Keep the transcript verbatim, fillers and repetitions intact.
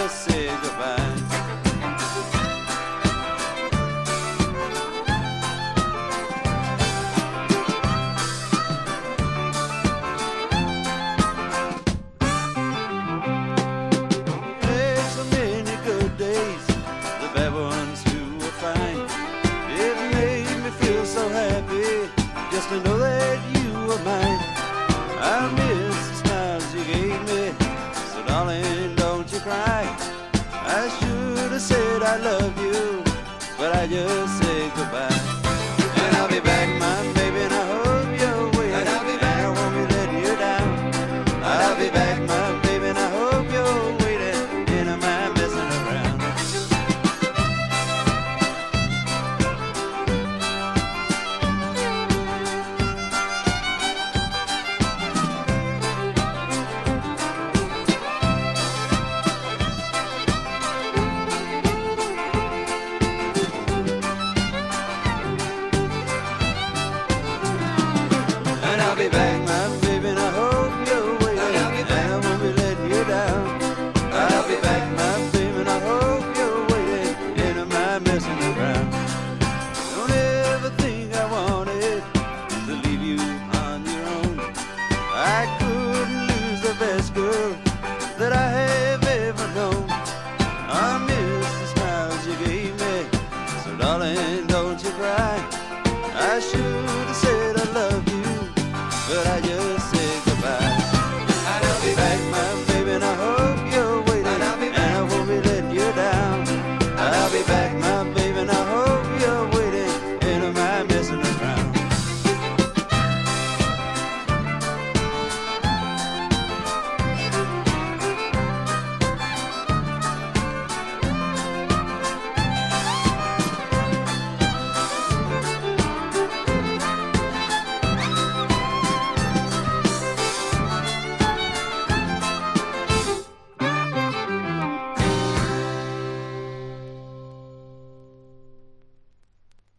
just say goodbye. There's so many good days, the bad ones too are fine. It made me feel so happy just to know that you were mine. I miss the smiles you gave me, so darling, don't you cry. I should have said I love you, but I just